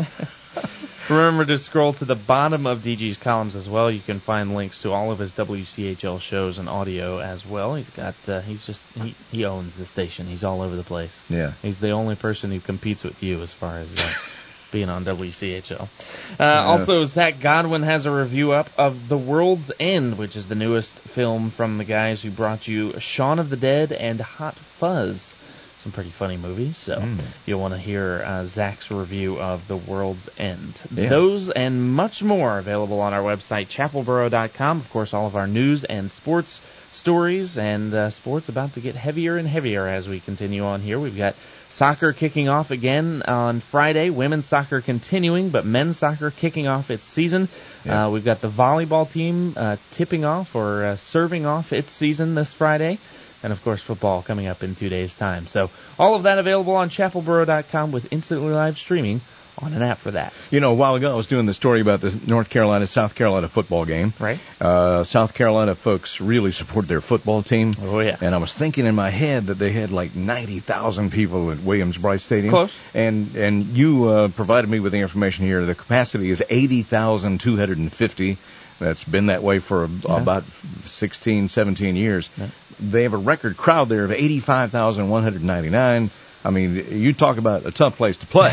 Remember to scroll to the bottom of D G's columns as well. You can find links to all of his W C H L shows and audio as well. He's got, uh, he's just, he, he owns the station. He's all over the place. Yeah. He's the only person who competes with you as far as uh, being on W C H L. Uh, yeah. Also, Zach Godwin has a review up of The World's End, which is the newest film from the guys who brought you Shaun of the Dead and Hot Fuzz. Some pretty funny movies, so mm. you'll want to hear uh, Zach's review of The World's End. Yeah. Those and much more available on our website, chapel boro dot com. Of course, all of our news and sports stories, and uh, sports about to get heavier and heavier as we continue on here. We've got soccer kicking off again on Friday, women's soccer continuing, but men's soccer kicking off its season. Yeah. Uh, we've got the volleyball team uh, tipping off or uh, serving off its season this Friday. And, of course, football coming up in two days' time. So all of that available on chapel boro dot com with instantly live streaming on an app for that. You know, a while ago I was doing the story about the North Carolina-South Carolina football game. Right. Uh, South Carolina folks really support their football team. Oh, yeah. And I was thinking in my head that they had like ninety thousand people at Williams-Brice Stadium. Close. And and you uh, provided me with the information here. The capacity is eighty thousand two hundred fifty. That's been that way for yeah. about sixteen, seventeen years. Yeah. They have a record crowd there of eighty-five thousand one hundred ninety-nine. I mean, you talk about a tough place to play.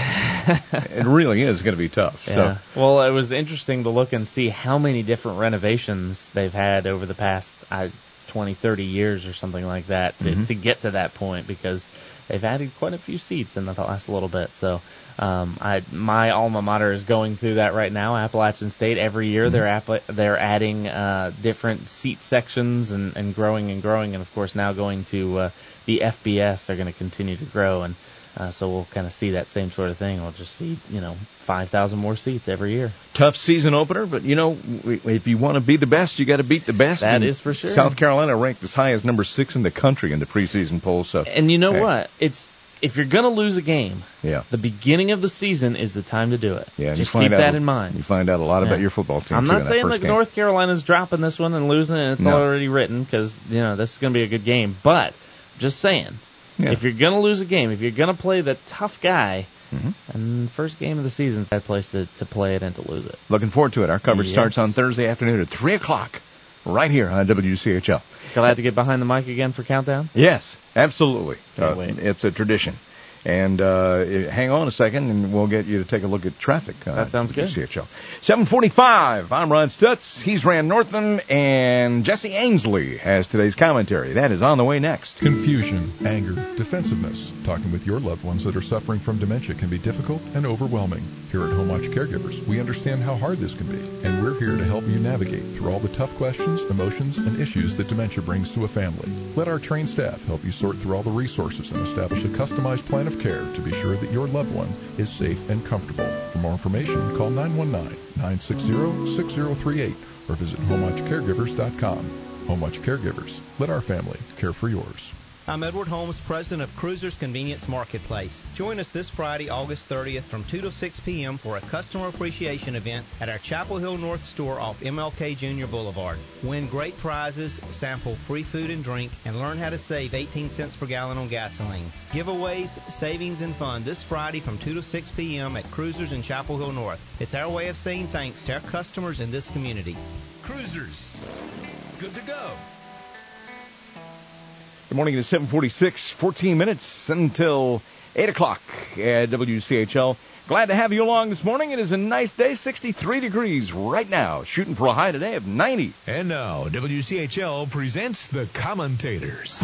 It really is going to be tough. Yeah. So. Well, it was interesting to look and see how many different renovations they've had over the past uh, twenty, thirty years or something like that to, mm-hmm. to get to that point, because they've added quite a few seats in the last little bit. So um, I, my alma mater is going through that right now, Appalachian State. Every year they're app- they're adding uh, different seat sections and, and growing and growing. And, of course, now going to uh, the F B S are going to continue to grow. And uh, so we'll kind of see that same sort of thing. We'll just see, you know, five thousand more seats every year. Tough season opener, but, you know, if you want to be the best, you got to beat the best. That and is for sure. South Carolina ranked as high as number six in the country in the preseason poll. So, and you know hey. what? It's if you're going to lose a game, yeah. the beginning of the season is the time to do it. Yeah, just you find keep out, that in mind. You find out a lot yeah. about your football team. I'm too, not in saying that like game. North Carolina's dropping this one and losing it. And it's no. already written because you know this is going to be a good game. But just saying, yeah. if you're going to lose a game, if you're going to play the tough guy. Mm-hmm. And first game of the season is that place to, to play it and to lose it. Looking forward to it. Our coverage yes. starts on Thursday afternoon at three o'clock right here on W C H L. Glad to get behind the mic again for Countdown? Yes, absolutely. Can't Uh, wait. it's a tradition. And uh, hang on a second, and we'll get you to take a look at traffic. Uh, that sounds good. C H L. seven forty-five. I'm Ron Stutz. He's Rand Northam, and Jesse Ainsley has today's commentary. That is on the way next. Confusion, anger, defensiveness. Talking with your loved ones that are suffering from dementia can be difficult and overwhelming. Here at Home Watch Caregivers, we understand how hard this can be, and we're here to help you navigate through all the tough questions, emotions, and issues that dementia brings to a family. Let our trained staff help you sort through all the resources and establish a customized plan of care to be sure that your loved one is safe and comfortable. For more information, call nine one nine, nine six zero, six zero three eight or visit home watch caregivers dot com. Home Watch Caregivers. Let our family care for yours. I'm Edward Holmes, president of Cruisers Convenience Marketplace. Join us this Friday, August thirtieth from two to six p.m. for a customer appreciation event at our Chapel Hill North store off M L K Junior Boulevard. Win great prizes, sample free food and drink, and learn how to save eighteen cents per gallon on gasoline. Giveaways, savings, and fun this Friday from two to six p.m. at Cruisers in Chapel Hill North. It's our way of saying thanks to our customers in this community. Cruisers, good to go. Good morning. It is seven forty-six, fourteen minutes until eight o'clock at W C H L. Glad to have you along this morning. It is a nice day, sixty-three degrees right now, shooting for a high today of ninety. And now, W C H L presents the commentators.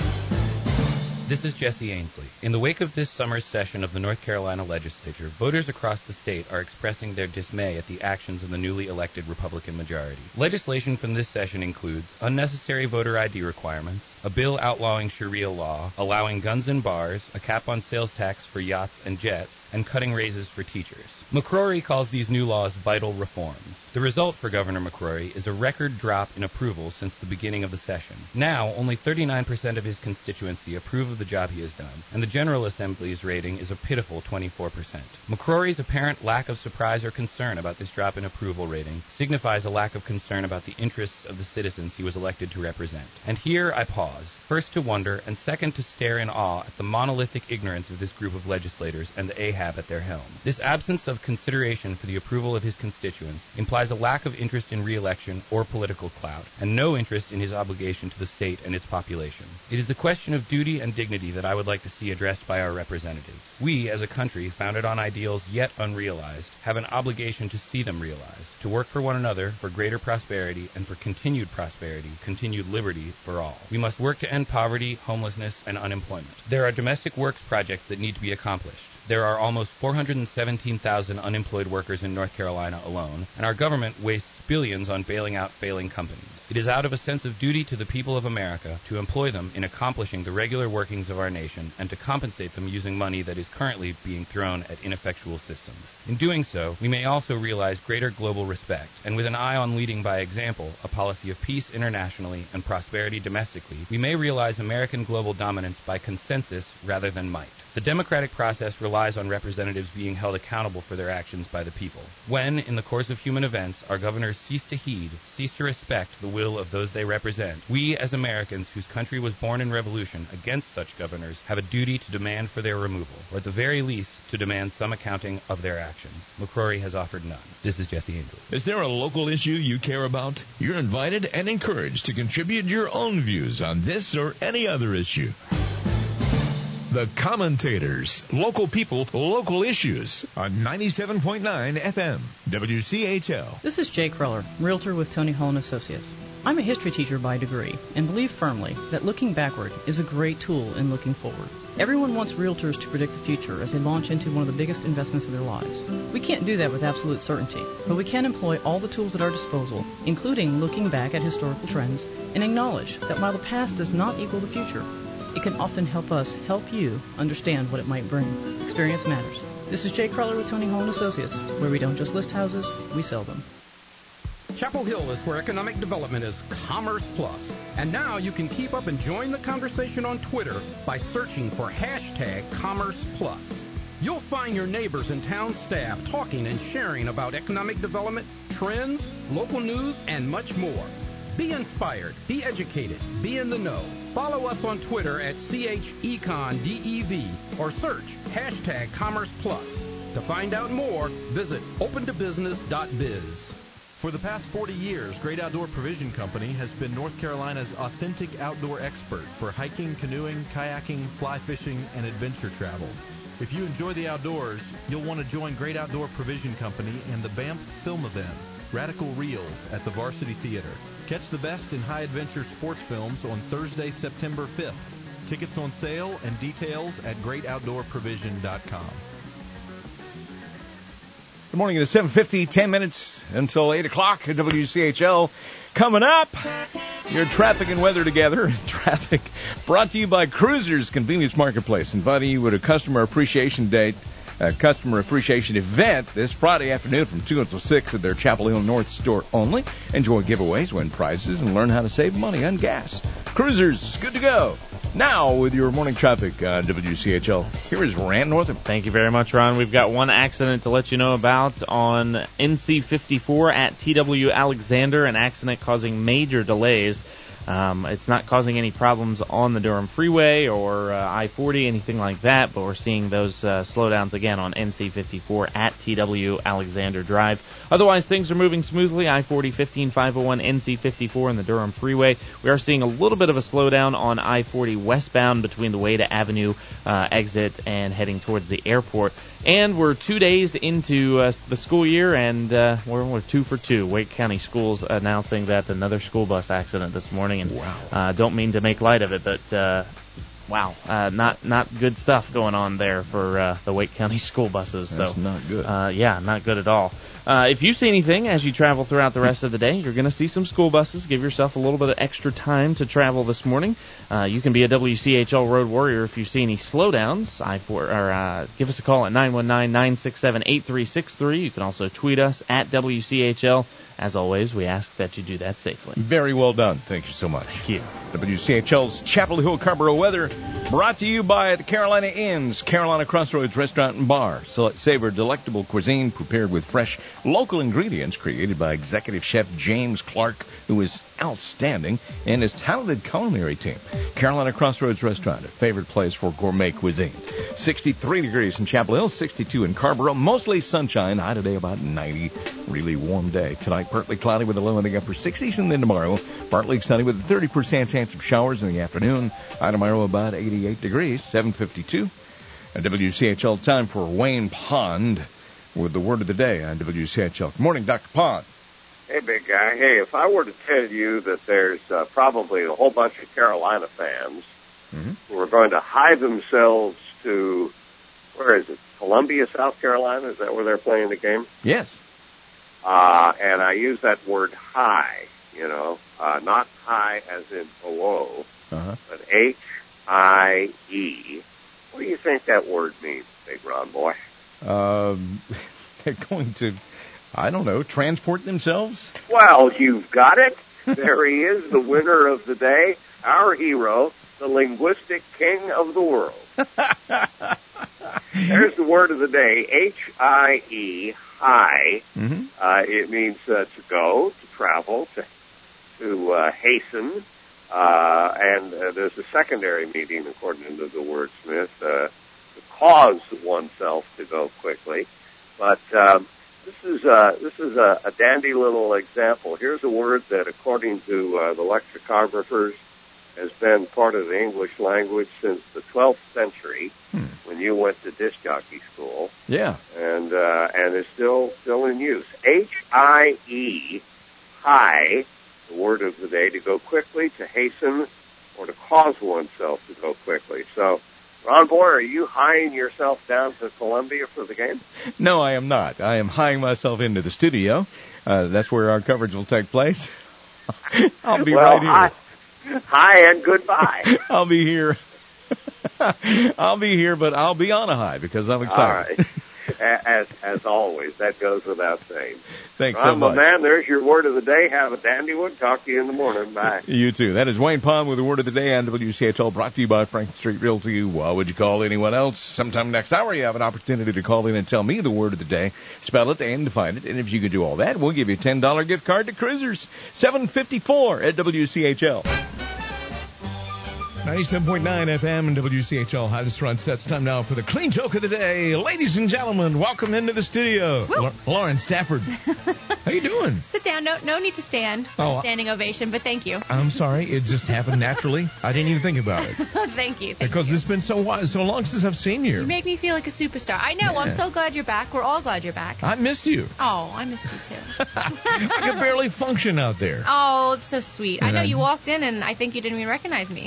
This is Jesse Ainsley. In the wake of this summer's session of the North Carolina legislature, voters across the state are expressing their dismay at the actions of the newly elected Republican majority. Legislation from this session includes unnecessary voter I D requirements, a bill outlawing Sharia law, allowing guns in bars, a cap on sales tax for yachts and jets, and cutting raises for teachers. McCrory calls these new laws vital reforms. The result for Governor McCrory is a record drop in approval since the beginning of the session. Now, only thirty-nine percent of his constituency approve of the job he has done, and the General Assembly's rating is a pitiful twenty-four percent. McCrory's apparent lack of surprise or concern about this drop in approval rating signifies a lack of concern about the interests of the citizens he was elected to represent. And here I pause, first to wonder, and second to stare in awe at the monolithic ignorance of this group of legislators and the Ahab at their helm. This absence of consideration for the approval of his constituents implies a lack of interest in re-election or political clout, and no interest in his obligation to the state and its population. It is the question of duty and dignity that I would like to see addressed by our representatives. We, as a country founded on ideals yet unrealized, have an obligation to see them realized, to work for one another for greater prosperity and for continued prosperity, continued liberty for all. We must work to end poverty, homelessness, and unemployment. There are domestic works projects that need to be accomplished. There are almost four hundred seventeen thousand unemployed workers in North Carolina alone, and our government wastes billions on bailing out failing companies. It is out of a sense of duty to the people of America to employ them in accomplishing the regular workings of our nation and to compensate them using money that is currently being thrown at ineffectual systems. In doing so, we may also realize greater global respect, and with an eye on leading by example a policy of peace internationally and prosperity domestically, we may realize American global dominance by consensus rather than might. The democratic process relies on representatives being held accountable for their actions by the people. When, in the course of human events, our governors cease to heed, cease to respect the will of those they represent, we, as Americans whose country was born in revolution against such governors, have a duty to demand for their removal, or at the very least, to demand some accounting of their actions. McCrory has offered none. This is Jesse Ainsley. Is there a local issue you care about? You're invited and encouraged to contribute your own views on this or any other issue. The Commentators, local people, local issues on ninety-seven point nine F M, W C H L. This is Jay Cruller, realtor with Tony Hall and Associates. I'm a history teacher by degree and believe firmly that looking backward is a great tool in looking forward. Everyone wants realtors to predict the future as they launch into one of the biggest investments of their lives. We can't do that with absolute certainty, but we can employ all the tools at our disposal, including looking back at historical trends, and acknowledge that while the past does not equal the future, it can often help us help you understand what it might bring. Experience matters. This is Jay Cruller with Tony Hall and Associates, where we don't just list houses, we sell them. Chapel Hill is where economic development is Commerce Plus. And now you can keep up and join the conversation on Twitter by searching for hashtag Commerce Plus. You'll find your neighbors and town staff talking and sharing about economic development, trends, local news, and much more. Be inspired, be educated, be in the know. Follow us on Twitter at C H Econ D E V or search hashtag Commerce Plus. To find out more, visit open to business dot biz. For the past forty years, Great Outdoor Provision Company has been North Carolina's authentic outdoor expert for hiking, canoeing, kayaking, fly fishing, and adventure travel. If you enjoy the outdoors, you'll want to join Great Outdoor Provision Company and the Banff Film Event, Radical Reels, at the Varsity Theater. Catch the best in high-adventure sports films on Thursday, September fifth. Tickets on sale and details at great outdoor provision dot com. Good morning. It is seven fifty, ten minutes until eight o'clock at W C H L. Coming up, your traffic and weather together. Traffic brought to you by Cruisers Convenience Marketplace, inviting you to a customer appreciation date, a customer appreciation event this Friday afternoon from two until six at their Chapel Hill North store only. Enjoy giveaways, win prizes, and learn how to save money on gas. Cruisers, good to go. Now, with your morning traffic on W C H L, here is Rand Northam. Thank you very much, Ron. We've got one accident to let you know about on N C fifty-four at T W Alexander, an accident causing major delays. Um, it's not causing any problems on the Durham Freeway or uh, I forty, anything like that, but we're seeing those uh, slowdowns again on N C fifty-four at T W Alexander Drive. Otherwise, things are moving smoothly. I forty, fifteen, five oh one, N C fifty-four, and the Durham Freeway. We are seeing a little bit of a slowdown on I forty westbound between the Wayda Avenue uh, exit and heading towards the airport. And we're two days into uh, the school year, and uh, we're, we're two for two. Wake County Schools announcing that another school bus accident this morning. And wow. uh, don't mean to make light of it, but uh, wow, uh, not not good stuff going on there for uh, the Wake County school buses. That's so not good. Uh, yeah, not good at all. Uh, if you see anything as you travel throughout the rest of the day, you're going to see some school buses. Give yourself a little bit of extra time to travel this morning. Uh, you can be a W C H L road warrior if you see any slowdowns. I for or uh, give us a call at nine one nine, nine six seven, eight three six three. You can also tweet us at W C H L. As always, we ask that you do that safely. Very well done. Thank you so much. Thank you. W C H L's Chapel Hill Carrboro weather brought to you by the Carolina Inns, Carolina Crossroads Restaurant and Bar. So savor delectable cuisine prepared with fresh local ingredients created by executive chef James Clark, who is outstanding, and his talented culinary team. Carolina Crossroads Restaurant, a favorite place for gourmet cuisine. sixty-three degrees in Chapel Hill, sixty-two in Carrboro, mostly sunshine. High today about ninety. Really warm day. Tonight, partly cloudy with a low in the upper sixties, and then tomorrow, partly sunny with a thirty percent chance of showers in the afternoon. High tomorrow about eighty-eight degrees, seven fifty-two. At W C H L, time for Wayne Pond with the word of the day on W C H L. Good morning, Doctor Pond. Hey, big guy. Hey, if I were to tell you that there's uh, probably a whole bunch of Carolina fans mm-hmm. who are going to hide themselves to, where is it, Columbia, South Carolina? Is that where they're playing the game? Yes. Uh, and I use that word high, you know, uh, not high as in below, uh-huh. but H I E. What do you think that word means, big Ron boy? Um, they're going to, I don't know, transport themselves? Well, you've got it. There he is, the winner of the day, our hero, the linguistic king of the world. There's the word of the day, H I E, high. Mm-hmm. Uh, it means uh, to go, to travel, to, to uh, hasten. Uh, and uh, there's a secondary meaning, according to the wordsmith, uh, to cause oneself to go quickly. But um, this is uh, this is a, a dandy little example. Here's a word that, according to uh, the lexicographers, has been part of the English language since the twelfth century, hmm. when you went to disc jockey school. Yeah. And uh, and is still still in use. H I E, high, the word of the day, to go quickly, to hasten, or to cause oneself to go quickly. So, Ron Boy, are you highing yourself down to Columbia for the game? No, I am not. I am highing myself into the studio. Uh, that's where our coverage will take place. I'll be well, right here. Hi, hi and goodbye. I'll be here. I'll be here, but I'll be on a high because I'm excited. All right. As as always, that goes without saying. Thanks Ron, so much. my man, there's your word of the day. Have a dandy one. Talk to you in the morning. Bye. You too. That is Wayne Pond with the word of the day on W C H L, brought to you by Franklin Street Realty. Why would you call anyone else? Sometime next hour, you have an opportunity to call in and tell me the word of the day, spell it and define it. And if you can do all that, we'll give you a ten dollars gift card to Cruisers. seven fifty-four at W C H L. ninety-seven point nine F M and W C H L. Hi, this is Ron Stutz. Time now for the clean joke of the day. Ladies and gentlemen, welcome into the studio. L- Lauren Stafford. How you doing? Sit down. No, no need to stand. Oh, Standing ovation, but thank you. I'm sorry. It just happened naturally. I didn't even think about it. thank you. Thank because you. it's been so while, so long since I've seen you. You make me feel like a superstar. I know. Yeah. I'm so glad you're back. We're all glad you're back. I missed you. Oh, I missed you too. I could barely function out there. Oh, it's so sweet. And I know I- you walked in and I think you didn't even recognize me. Yeah, Maybe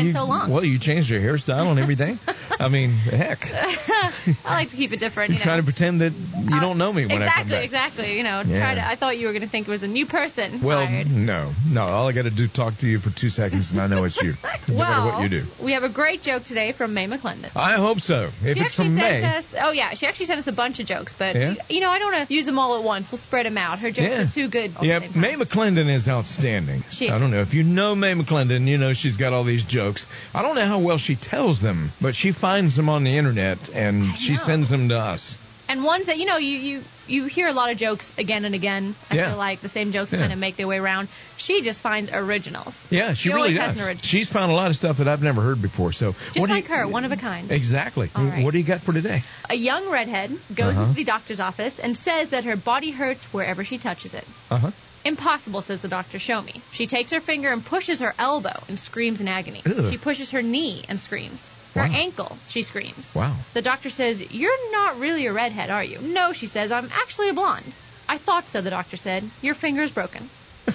been you, so long. Well, you changed your hairstyle and everything. I mean, heck. I like to keep it different. You You're trying know. to pretend that you don't know me when exactly, I come back. Exactly, You know, Yeah. try to. I thought you were going to think it was a new person. Well, hired. no, no. All I got to do is talk to you for two seconds, and I know it's you. No matter Well, what you do. we have a great joke today from May McClendon. I hope so. If she it's actually from sent May. us. Oh yeah, she actually sent us a bunch of jokes, but Yeah? you know, I don't want to use them all at once. We'll spread them out. Her jokes Yeah. are too good. all Yeah, the same time. May McClendon is outstanding. She I don't know. If you know May McClendon, you know she's got all these jokes. I don't know how well she tells them, but she finds them on the internet, and she sends them to us. And ones that, you know, you, you, you hear a lot of jokes again and again. I Yeah. feel like the same jokes Yeah. kind of make their way around. She just finds originals. Yeah, she, She really always has does. an original. She's found a lot of stuff that I've never heard before. So Just what do like you, her, one of a kind. Exactly. All right. What do you got for today? A young redhead goes Uh-huh. into the doctor's office and says that her body hurts wherever she touches it. Uh-huh. Impossible, says the doctor. Show me. She takes her finger and pushes her elbow and screams in agony. Ugh. She pushes her knee and screams. Her Wow. ankle, she screams. Wow. The doctor says, "You're not really a redhead, are you?" "No," she says, "I'm actually a blonde." "I thought so," the doctor said. "Your finger's broken."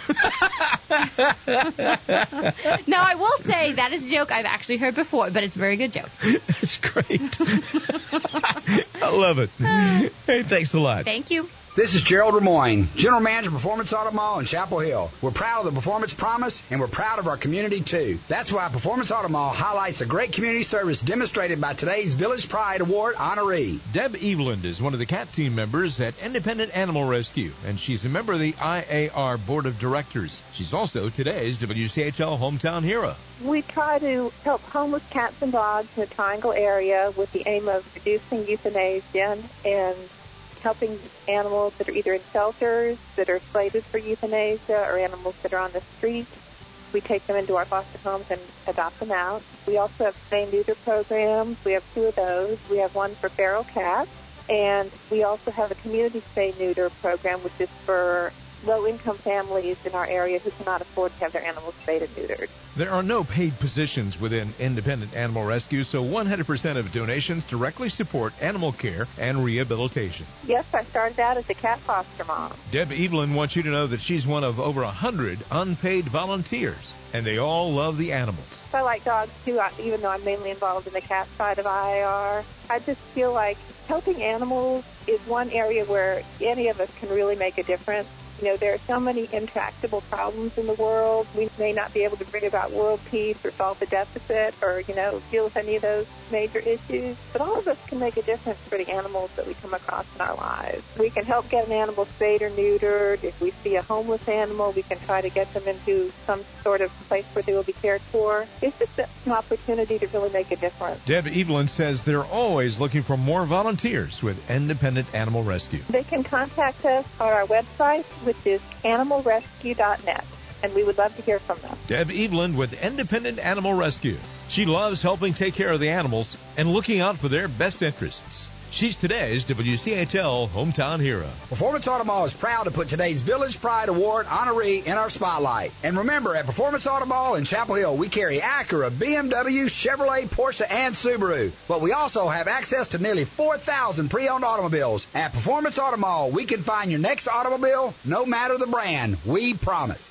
Now, I will say that is a joke I've actually heard before, but it's a very good joke. It's great. I love it. Hey, thanks a lot. Thank you. This is Gerald Remoyne, General Manager of Performance Auto Mall in Chapel Hill. We're proud of the Performance Promise, and we're proud of our community, too. That's why Performance Auto Mall highlights the great community service demonstrated by today's Village Pride Award honoree. Deb Eveland is one of the CAT team members at Independent Animal Rescue, and she's a member of the I A R Board of Directors. She's also today's W C H L Hometown Hero. We try to help homeless cats and dogs in the Triangle area with the aim of reducing euthanasia and helping animals that are either in shelters, that are slated for euthanasia, or animals that are on the street. We take them into our foster homes and adopt them out. We also have spay and neuter programs. We have two of those. We have one for feral cats, and we also have a community spay and neuter program, which is for low-income families in our area who cannot afford to have their animals spayed and neutered. There are no paid positions within Independent Animal Rescue, so one hundred percent of donations directly support animal care and rehabilitation. Yes, I started out as a cat foster mom. Deb Evelyn wants you to know that she's one of over one hundred unpaid volunteers, and they all love the animals. I like dogs, too, even though I'm mainly involved in the cat side of I A R. I just feel like helping animals is one area where any of us can really make a difference. You know, there are so many intractable problems in the world. We may not be able to bring about world peace or solve the deficit or, you know, deal with any of those major issues. But all of us can make a difference for the animals that we come across in our lives. We can help get an animal spayed or neutered. If we see a homeless animal, we can try to get them into some sort of place where they will be cared for. It's just an opportunity to really make a difference. Deb Evelyn says they're always looking for more volunteers with Independent Animal Rescue. They can contact us on our website, which is animal rescue dot net, and we would love to hear from them. Deb Evelyn with Independent Animal Rescue. She loves helping take care of the animals and looking out for their best interests. She's today's W C H L Hometown Hero. Performance Auto Mall is proud to put today's Village Pride Award honoree in our spotlight. And remember, at Performance Auto Mall in Chapel Hill, we carry Acura, B M W, Chevrolet, Porsche, and Subaru. But we also have access to nearly four thousand pre-owned automobiles. At Performance Auto Mall, we can find your next automobile, no matter the brand. We promise.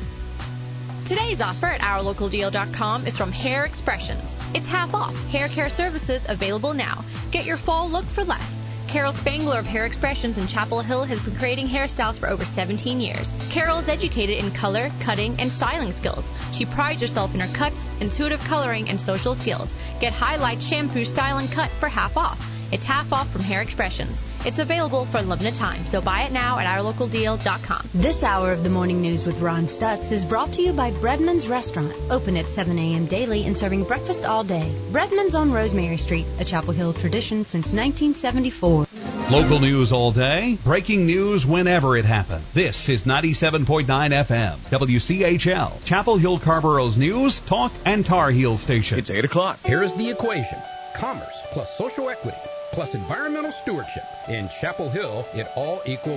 Today's offer at our local deal dot com is from Hair Expressions. It's half off. Hair care services available now. Get your fall look for less. Carol Spangler of Hair Expressions in Chapel Hill has been creating hairstyles for over seventeen years. Carol is educated in color, cutting, and styling skills. She prides herself in her cuts, intuitive coloring, and social skills. Get Highlight Shampoo Style and Cut for half off. It's half off from Hair Expressions. It's available for a limited time, so buy it now at our local deal dot com. This hour of the morning news with Ron Stutz is brought to you by Breadman's Restaurant, open at seven a.m. daily and serving breakfast all day. Breadman's on Rosemary Street, a Chapel Hill tradition since nineteen seventy-four. Local news all day, breaking news whenever it happens. This is ninety-seven point nine F M, W C H L, Chapel Hill Carborough's News, Talk, and Tar Heel Station. It's eight o'clock. Here is the equation. Commerce plus social equity plus environmental stewardship. In Chapel Hill, it all equals